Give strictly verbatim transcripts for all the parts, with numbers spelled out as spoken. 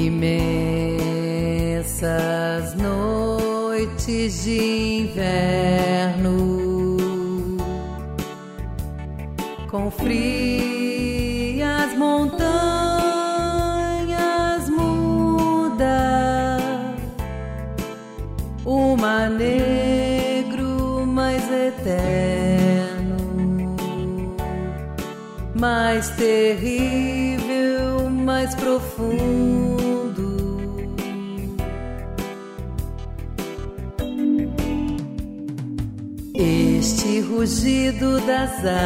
Imensas noites de inverno, com frias montanhas muda, o mar negro mais eterno, mais terrível, mais profundo. Este rugido das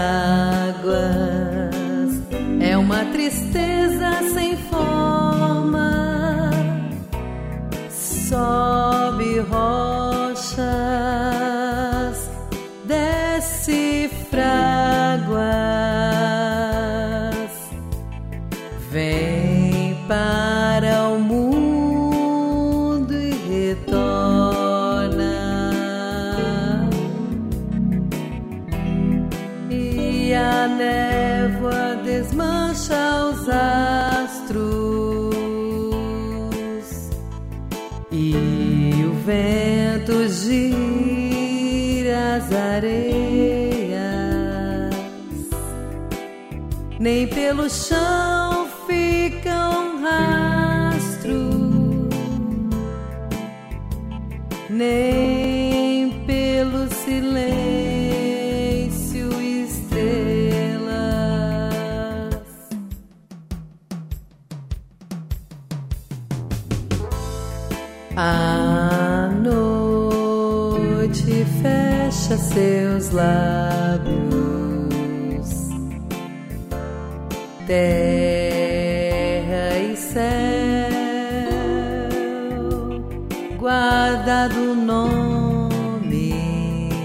águas é uma tristeza sem forma, sobe rochas, desce fráguas, vem para o mundo e retorna. E a névoa desmancha os astros, e o vento gira as areias. Nem pelo chão fica um rastro, nem pelo silêncio estrelas. A noite fecha seus lábios, terra e céu, guardado o nome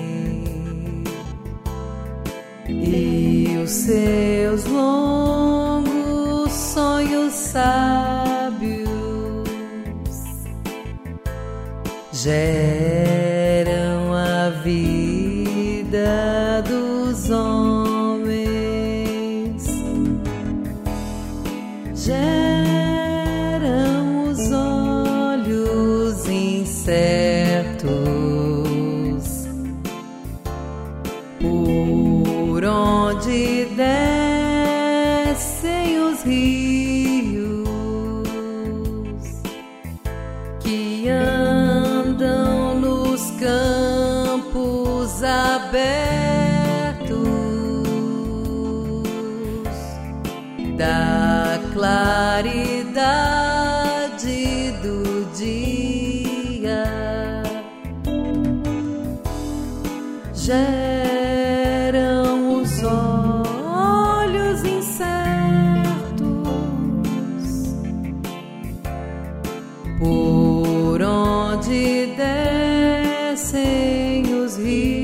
e os seus longos sonhos sábios geram a vida dos homens, geram os olhos incertos, por onde descem os rios que andam nos campos abertos da claridade do dia, geram os olhos incertos, por onde descem os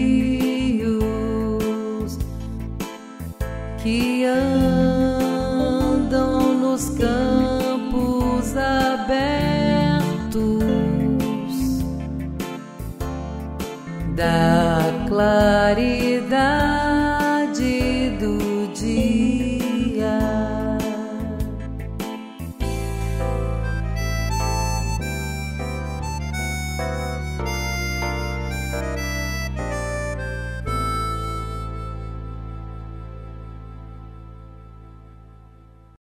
rios que andam nos campos abertos da claridade